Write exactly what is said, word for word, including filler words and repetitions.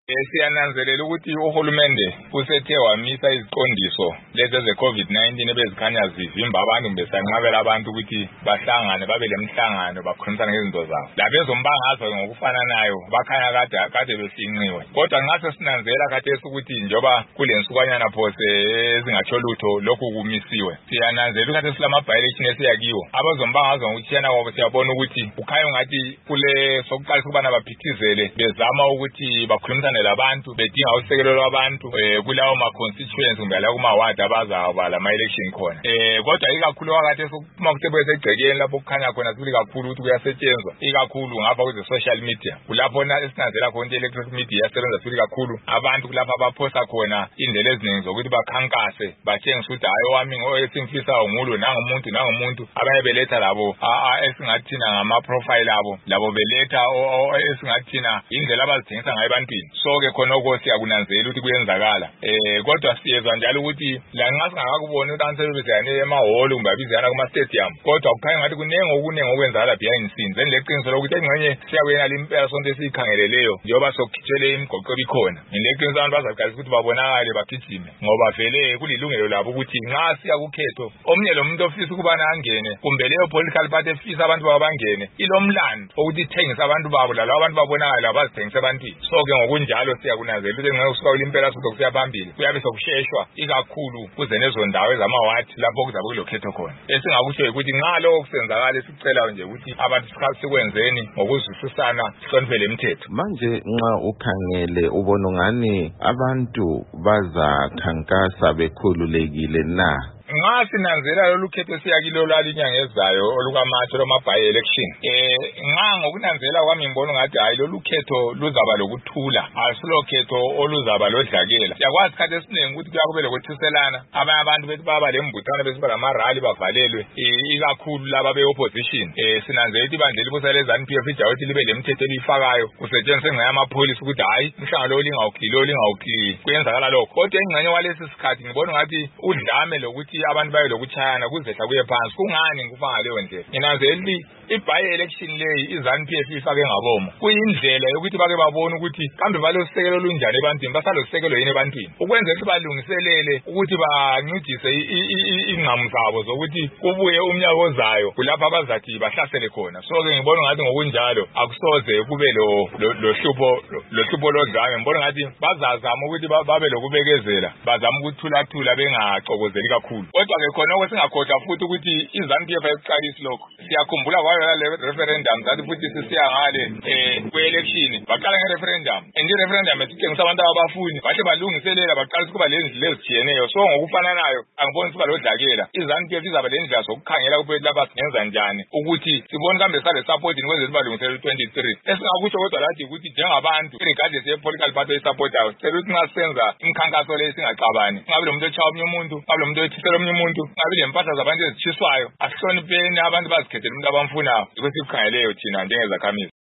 Siyananzelela ukuthi uhulumende usethe wamisa iziqondiso lezi ze COVID nineteen ebezikhanya zivimba abantu besanqabela abantu ukuthi bahlangane babe lemhlangano bakhulumisana ngezinto zabo. Labezombangazwe ngokufananayo bakhanya kade kade besinqiwe. Kodwa ngase sinanzela khathesi ukuthi njoba kulensukanyana phose ezingatsho lutho lokhu kumisiwe. Siyananzela ukuthi silama by-election esiyakiwo. Abazombangazwe ngokuthiyana kwabo siyabona ukuthi ukhaya ngathi kule sokuqalisa ukubana baphithizele bezama ukuthi bakhulumisane labantu bedinga usekelo lwabantu eh kulawo ma constituency kumbe la kuma ward abazaba la election khona. Eh kodwa ikakhulu wakade sokuphuma kusebe segcekeni lapho kukhanya khona sibili kakhulu ukuthi kuyasetshenzwa ikakhulu ngapha kwe social media. Kulapho na esinanzela khona electronic media yasebenza sibili kakhulu abantu kulapha abaphosta khona indlela eziningi zokuthi bakhankase batshengisa ukuthi hayi wami ngoyesimfisa ngulo nangumuntu nangumuntu abaye beletha labo esingathina ngama profile abo labo beletha esingathina indlela abazithengisa ngayo ebantwini. So ke khona okho siyakunanzela ukuthi kuyenzakala eh kodwa siyezwa njalo ukuthi la nxa singakubona ukuthi abantu sebezana emahholo kumbe abizana kuma stadium kodwa kukhanya ngathi kunenge okunenge okwenzakala behind scenes enleqiniso lokuthi engxenye siyakuyena limpela sonke sikhangeleleyo njengoba sokukhitshele imigoqo ikhona ngileqiniso abantu bazaqalisa ukuthi babonakale bagijime ngoba vele kulilungelo labo ukuthi nxa siya kukhetho omnye lo muntu ofisa ukubana angene kumbe leyo political party efisa abantu babo bangene ilomlando ukuthi ithengisa abantu babo labo abantu babonakala bazithengisa ebantwini. So ke ngokunjalo siyakunanzela ukuthi nxa usuka ulimpela sonke kusiya phambili kuyabe sokusheshwa ikakhulu kuze nezo ndawo ezamawadi lapho kuzabe kulokhetho khona. Esingakusho ukuthi nxa lokho kusenzakala sicela nje ukuthi abantu sikwenzeni ngokuzwisisana sihloniphe lemithetho. Manje nxa ukhangele ubona ngani abantu bazakhankasa bekhululekile na? Nxa sinanzela lolu khetho siyakilo lalinyanga ezayo olukamatsho loma by election eh nxa ngokunanzela kwami ngibona ngathi hayi lolu khetho luzaba lokuthula asilo khetho oluzaba lodlakela. Yakwazi khathi esiningi ukuthi kuyakube lokuthiselana abanye abantu bethi baba lembuthano besiba lama rally bavalelwe ikakhulu laba be opposition eh sinanzela ukuthi bandle libusa lezani P F ijawo ukuthi libe lemithetho elifakayo kusetshenziswe ngaya amapholisi ukuthi hayi umhlangano olingawukhilo olingawukhili kuyenzakala lokho. Kodwa engxenye walesi sikhathi ngibona ngathi udlame lokuthi abantu baye lokuchayana kuzehla kuye phansi kungani ngikufa ngaleyo ndlela. Nginanzela i-by election leyi izani P F ifake ngabomo kuyindlela yokuthi bake babona ukuthi kambe balosekelo lunjani ebantwini basalosekelo yini ebantwini ukwenza ukuthi balungiselele ukuthi bancedise ingqamu zabo zokuthi kubuye umnyaka ozayo kulapha abazathi bahlasele khona. So ke ngibona ngathi ngokunjalo akusoze kube lo lohlupho lohlupho lodlame. Ngibona ngathi bazazama ukuthi babe lokubekezela bazama ukuthulathula bengaxokozeli kakhulu. Kodwa ke khona okwesingakhohlwa futhi ukuthi izani P F eqalisa lokho siyakhumbula kwayo la referendum zathi futhi sisiya ngale eh kwe-election baqala nge-referendum and i-referendum esitshengisa abantu abafuni bahle balungiselela baqalisa kuba lendlela ezijiyeneyo. So ngokufananayo angiboni siba lodlakela izani P F izaba lendlela sokukhangela ukuthi laba singenza njani ukuthi sibone kambe sale support nikwenzela sibalungiselela twenty-three. Esingakusho kodwa lathi ukuthi njengabantu regardless ye political party esupportayo sicela ukuthi nxa senza imikhankaso le singaxabani ngabe lo muntu echaya omnye umuntu ngabe lo muntu ethisela omnye umuntu ngabe lempahla zabantu ezitshiswayo asihlonipheni abantu bazikhethela umuntu abamfunayo ukuthi sikukhangeleyo thina njengezakhamizi.